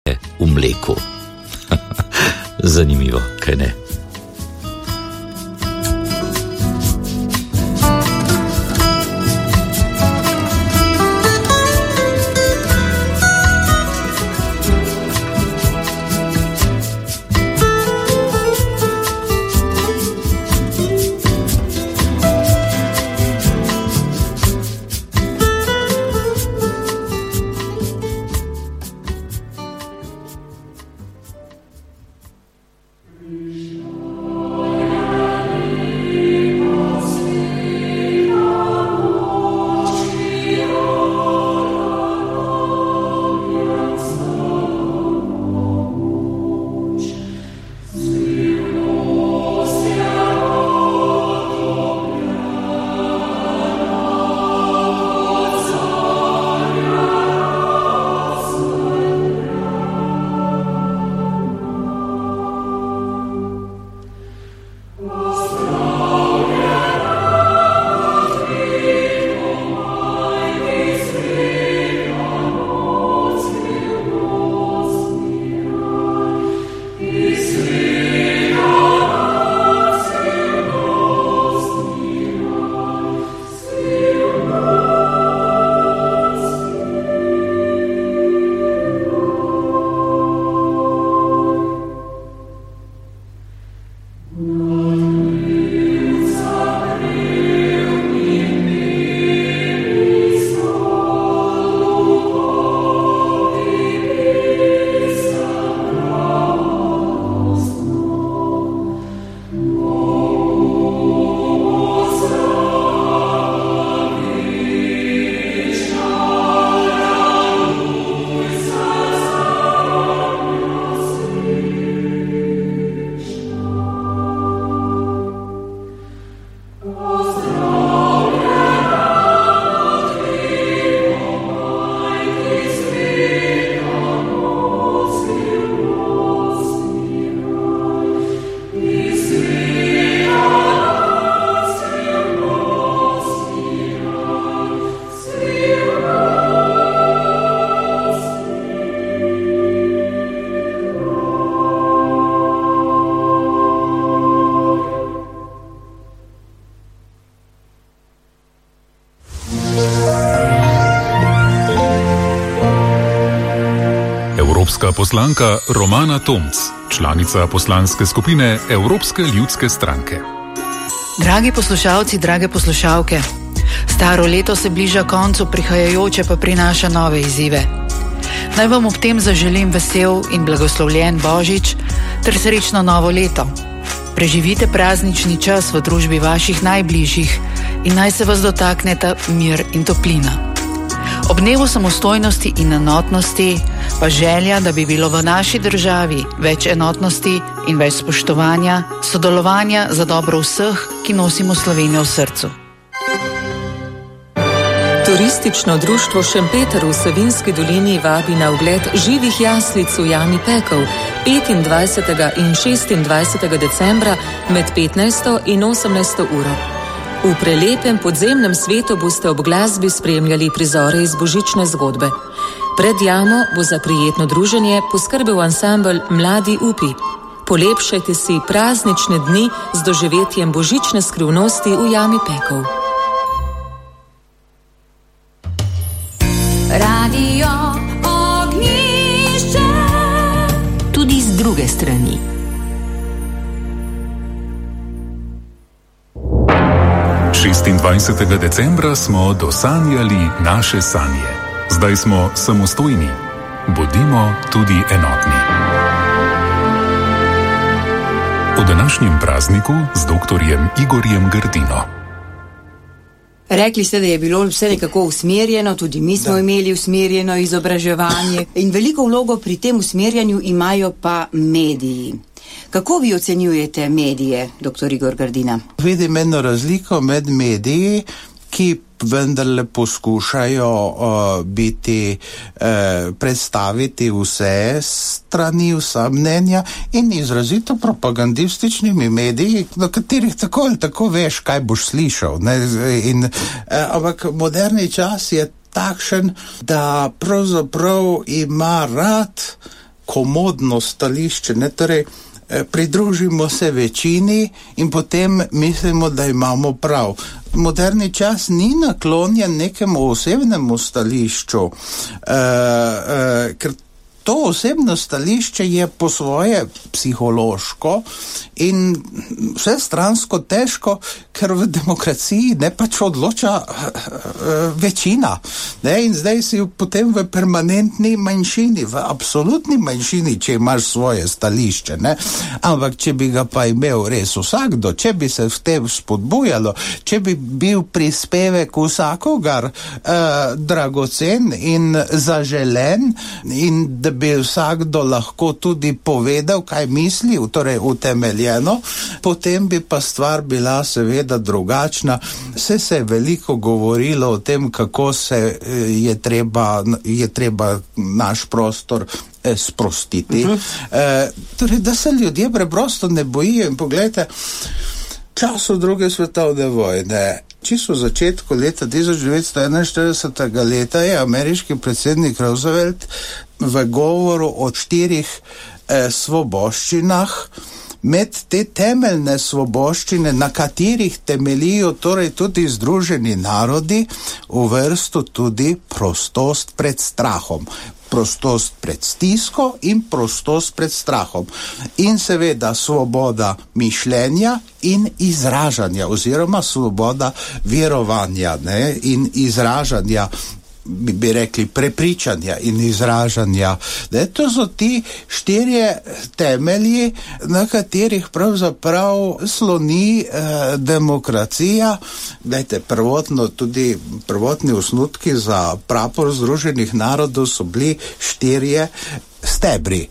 v mleku. Zanimivo, kaj ne? Poslanka Romana Tomc, članica poslanske skupine Evropske ljudske stranke. Dragi poslušalci, drage poslušalke, staro leto se bliža koncu, prihajajoče pa prinaša nove izzive. Naj vam ob tem zaželim vesel in blagoslovljen Božič ter srečno novo leto. Preživite praznični čas v družbi vaših najbližjih in naj se vas dotakneta mir in toplina. Ob dnevu samostojnosti in enotnosti pa želja, da bi bilo v naši državi več enotnosti in več spoštovanja, sodelovanja za dobro vseh, ki nosimo Slovenijo v srcu. Turistično društvo Šempeter v Savinjski dolini vabi na ogled živih jaslic v jami Pekel 25. in 26. decembra med 15. in 18. uro. V prelepem podzemnem svetu boste ob glasbi spremljali prizore iz božične zgodbe. Pred jamo bo za prijetno druženje poskrbel ansambel Mladi upi. Polepšajte si praznične dni z doživetjem božične skrivnosti v jami Pekel. Radio Ognjišče. Tudi z druge strani. Decembra smo dosanjali naše sanje. Zdaj smo samostojni. Bodimo tudi enotni. O današnjem prazniku z doktorjem Igorjem Grdino. Rekli ste, da je bilo vse nekako usmerjeno, tudi mi smo imeli usmerjeno izobraževanje in veliko vlogo pri tem usmerjanju imajo pa mediji. Kako vi ocenjujete medije, dr. Igor Grdina? Vidim eno razliko med mediji, ki vendarle poskušajo predstaviti vse strani, vsa mnenja in izrazito propagandističnimi mediji, do katerih tako ali tako veš, kaj boš slišal. Ampak moderni čas je takšen, da pravzaprav ima rad komodno stališče, ne, torej pridružimo se večini in potem mislimo, da imamo prav. Moderni čas ni naklonjen nekemu osebnemu stališču, ker to osebno stališče je po svoje psihološko in vsestransko težko, ker v demokraciji ne pač odloča večina. Ne? In zdaj si potem v permanentni manjšini, v absolutni manjšini, če imaš svoje stališče. Ne? Ampak če bi ga pa imel res vsakdo, če bi se v tem spodbujalo, če bi bil prispevek vsakogar dragocen in zaželen in da bi vsakdo lahko tudi povedal, kaj misli, torej utemeljeno, potem bi pa stvar bila seveda drugačna. Se je veliko govorilo o tem, kako se je treba naš prostor sprostiti. Torej, da se ljudje preprosto ne bojijo. In poglejte, času druge svetovne vojne, čisto v začetku leta 1941. leta je ameriški predsednik Roosevelt v govoru o 4 svoboščinah med te temeljne svoboščine, na katerih temelijo torej tudi Združeni narodi, uvrstil tudi prostost pred strahom. Prostost pred stisko in prostost pred strahom. In seveda svoboda mišljenja in izražanja, oziroma svoboda verovanja, ne, in izražanja, bi rekli prepričanja in izražanja. Ne, to so ti 4 temelji, na katerih pravzaprav sloni demokracija. Glejte, prvotni osnutki za prapor Združenih narodov so bili 4 stebri.